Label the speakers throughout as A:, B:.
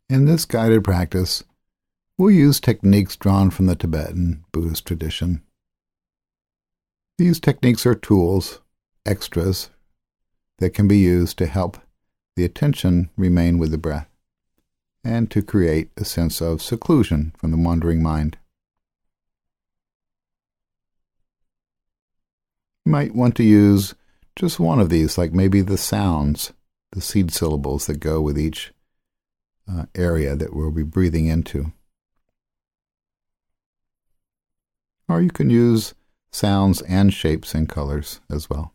A: In this guided practice, we'll use techniques drawn from the Tibetan Buddhist tradition. These techniques are tools, extras, that can be used to help the attention remain with the breath and to create a sense of seclusion from the wandering mind. You might want to use just one of these, like maybe the sounds, the seed syllables that go with each area that we'll be breathing into. Or you can use sounds and shapes and colors as well.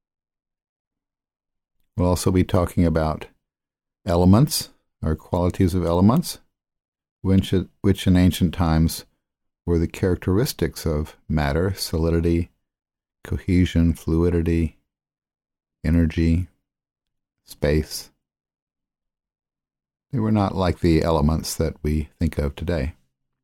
A: We'll also be talking about elements, or qualities of elements, which in ancient times were the characteristics of matter, solidity, cohesion, fluidity, energy, space. They were not like the elements that we think of today.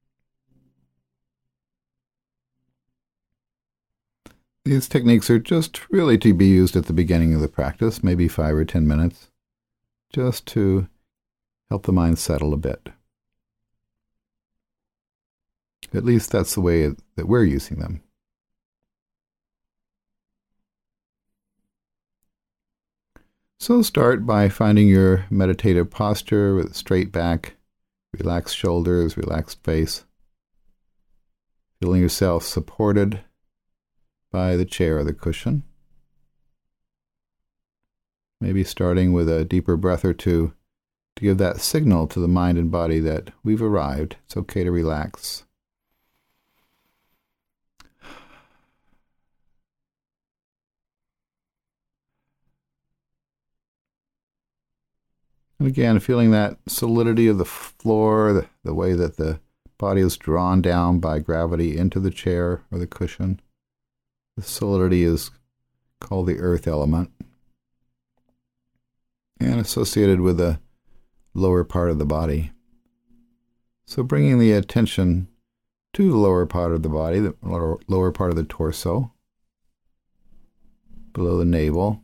A: These techniques are just really to be used at the beginning of the practice, maybe 5 or 10 minutes, just to help the mind settle a bit. At least that's the way that we're using them. So start by finding your meditative posture with a straight back, relaxed shoulders, relaxed face, feeling yourself supported by the chair or the cushion. Maybe starting with a deeper breath or two to give that signal to the mind and body that we've arrived. It's okay to relax. And again, feeling that solidity of the floor, the way that the body is drawn down by gravity into the chair or the cushion. The solidity is called the earth element and associated with the lower part of the body. So bringing the attention to the lower part of the body, the lower part of the torso, below the navel,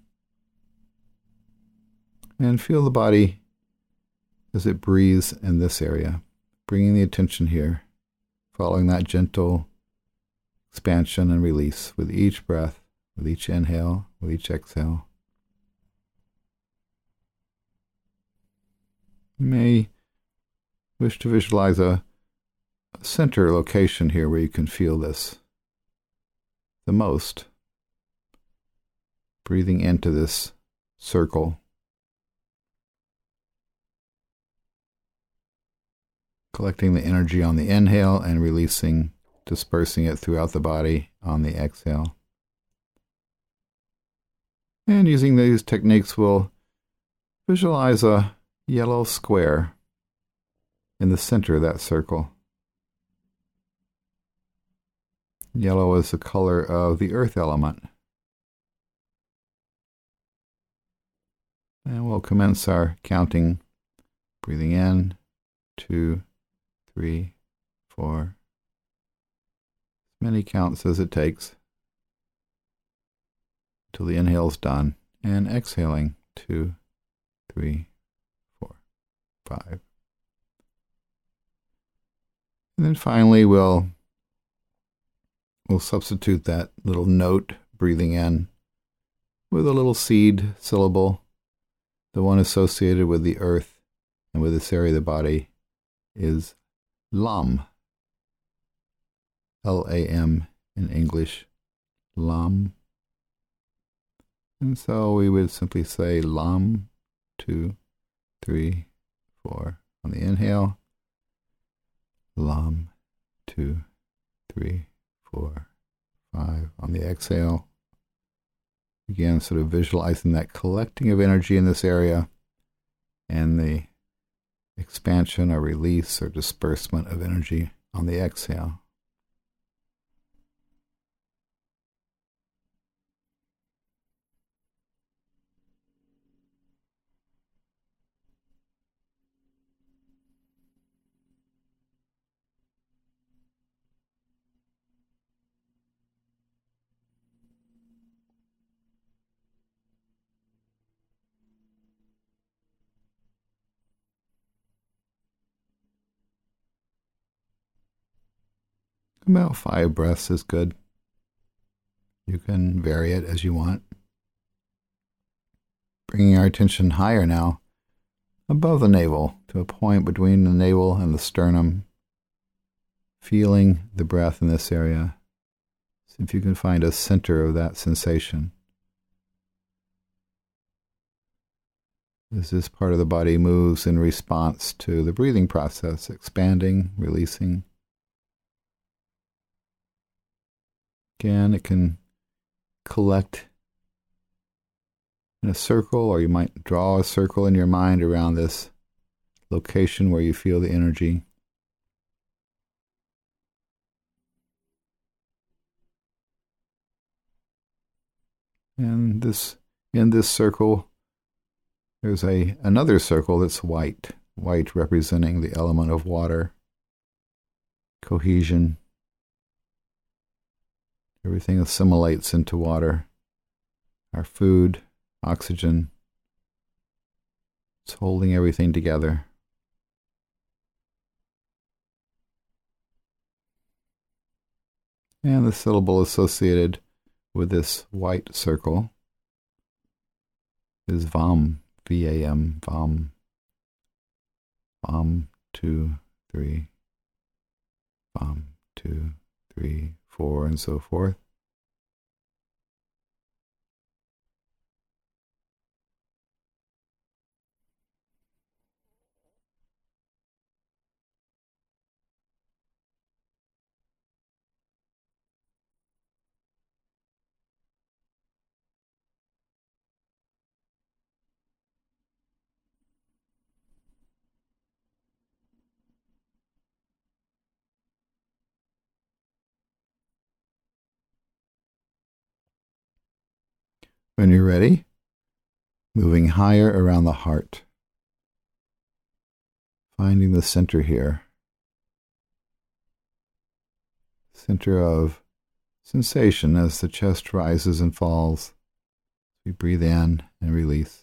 A: and feel the body as it breathes in this area, bringing the attention here, following that gentle expansion and release with each breath, with each inhale, with each exhale. You may wish to visualize a center location here where you can feel this the most. Breathing into this circle. Collecting the energy on the inhale and releasing, dispersing it throughout the body on the exhale. And using these techniques, we'll visualize a yellow square in the center of that circle. Yellow is the color of the earth element. And we'll commence our counting, breathing in, 2, 3, 4. As many counts as it takes until the inhale's done, and exhaling 2, 3, 4, 5. And then finally we'll substitute that little note, breathing in, with a little seed syllable, the one associated with the earth and with this area of the body is Lam. L-A-M in English, Lam. And so we would simply say Lam, 2, 3, 4 on the inhale, Lam, 2, 3, 4, 5 on the exhale. Again, sort of visualizing that collecting of energy in this area and the expansion or release or disbursement of energy on the exhale. About 5 breaths is good. You can vary it as you want. Bringing our attention higher now, above the navel, to a point between the navel and the sternum. Feeling the breath in this area. See if you can find a center of that sensation. As this part of the body moves in response to the breathing process, expanding, releasing. Again, it can collect in a circle, or you might draw a circle in your mind around this location where you feel the energy. And in this circle, there's another circle that's white representing the element of water, cohesion. Everything assimilates into water. Our food, oxygen. It's holding everything together. And the syllable associated with this white circle is VAM, V-A-M, VAM. VAM, 2, 3, VAM, 2, 3, 4, and so forth. When you're ready, moving higher around the heart, finding the center here, center of sensation as the chest rises and falls. We breathe in and release.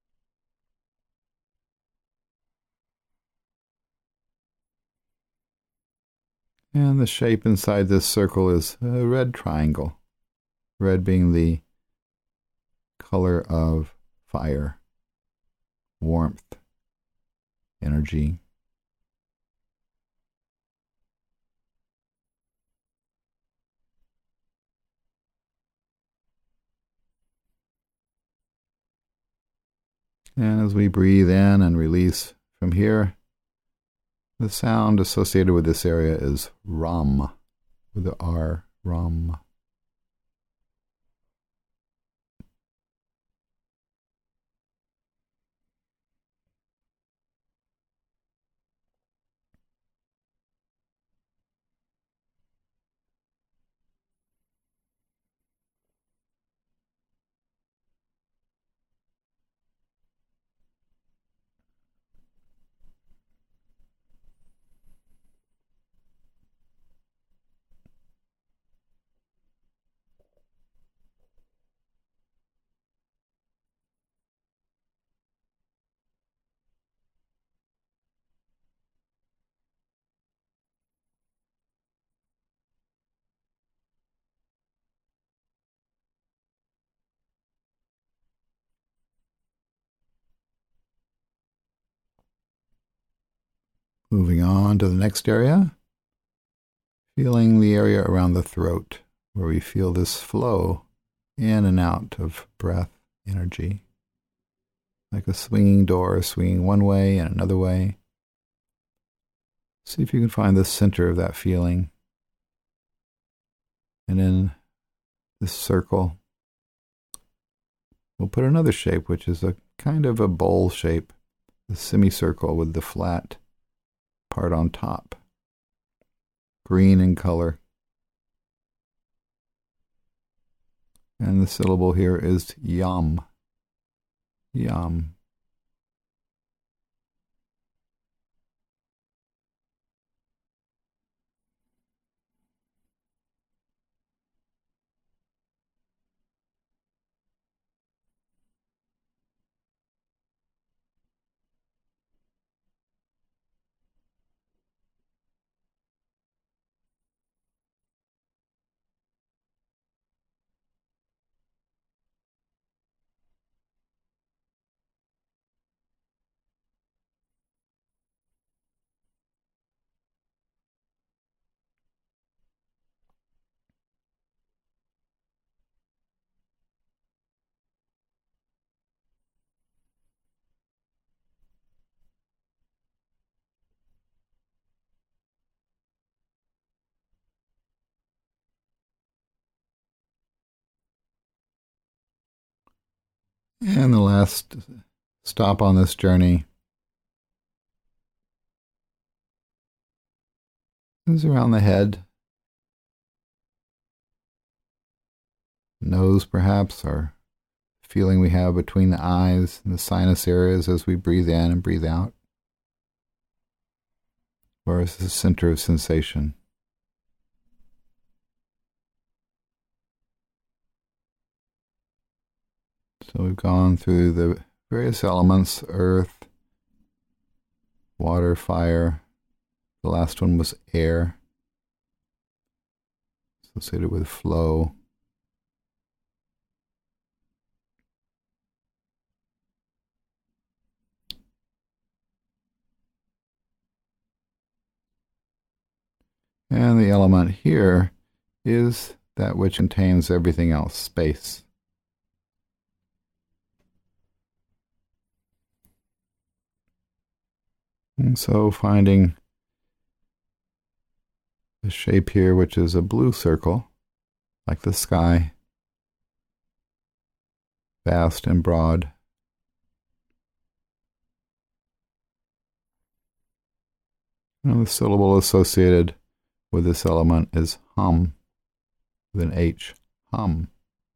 A: And the shape inside this circle is a red triangle, red being the color of fire, warmth, energy. And as we breathe in and release from here, the sound associated with this area is Ram, with the R, Ram. Moving on to the next area, feeling the area around the throat, where we feel this flow in and out of breath, energy, like a swinging door, swinging one way and another way. See if you can find the center of that feeling. And in this circle, we'll put another shape, which is a kind of a bowl shape, the semicircle with the flat part on top, green in color. And the syllable here is yam, yam. And the last stop on this journey is around the head, nose perhaps, or feeling we have between the eyes and the sinus areas as we breathe in and breathe out. Where is the center of sensation? So we've gone through the various elements: earth, water, fire. The last one was air, associated with flow. And the element here is that which contains everything else, space. And so finding the shape here, which is a blue circle, like the sky, vast and broad. And the syllable associated with this element is hum, with an H, hum.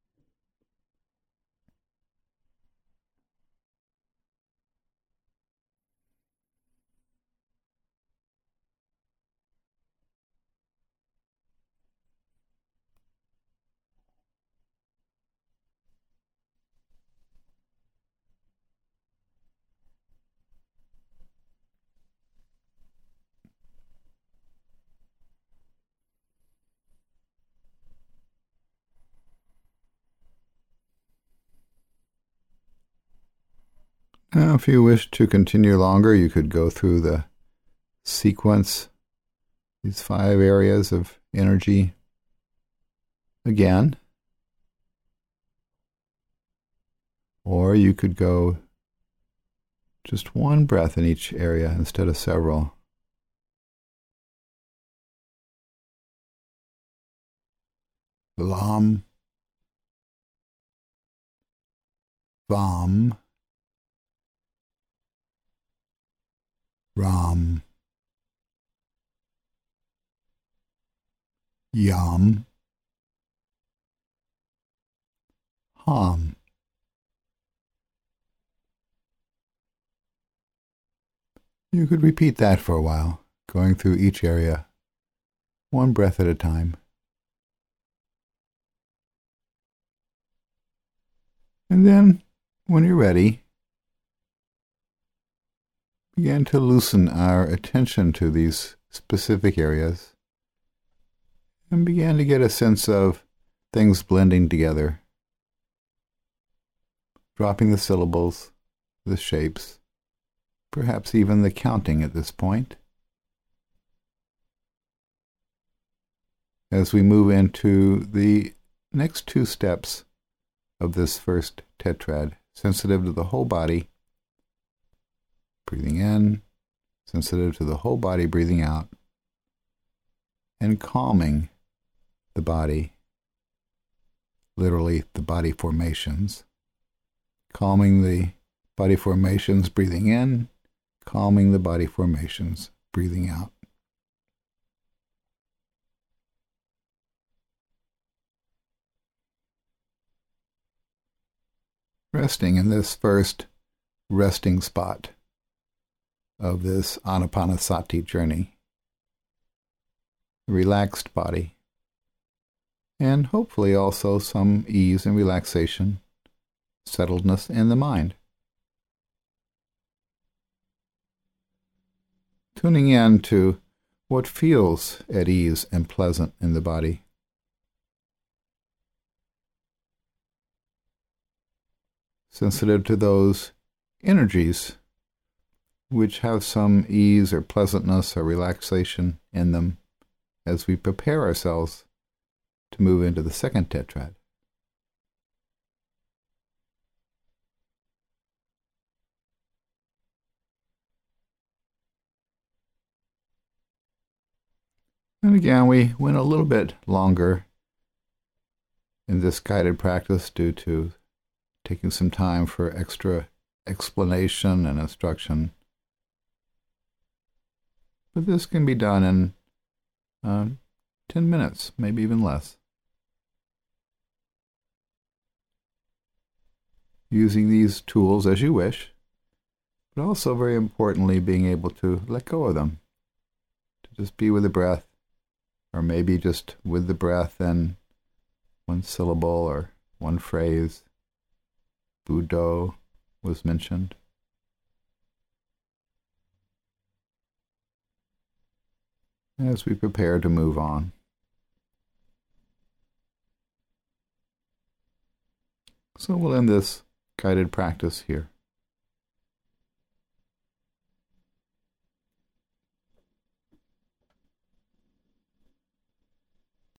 A: Now, if you wish to continue longer, you could go through the sequence, these 5 areas of energy again. Or you could go just one breath in each area instead of several. Lam, Vam, Ram, Yam, Ham. You could repeat that for a while, going through each area, one breath at a time. And then, when you're ready, begin to loosen our attention to these specific areas and begin to get a sense of things blending together, dropping the syllables, the shapes, perhaps even the counting at this point. As we move into the next 2 steps of this first tetrad, sensitive to the whole body, breathing in, sensitive to the whole body, breathing out, and calming the body, literally the body formations, calming the body formations, breathing in, calming the body formations, breathing out. Resting in this first resting spot of this Anapanasati journey. A relaxed body, and hopefully also some ease and relaxation, settledness in the mind. Tuning in to what feels at ease and pleasant in the body. Sensitive to those energies which have some ease or pleasantness or relaxation in them as we prepare ourselves to move into the second tetrad. And again, we went a little bit longer in this guided practice due to taking some time for extra explanation and instruction. But this can be done in 10 minutes, maybe even less. Using these tools as you wish, but also very importantly being able to let go of them, to just be with the breath, or maybe just with the breath and one syllable or one phrase. Buddho was mentioned. As we prepare to move on. So we'll end this guided practice here.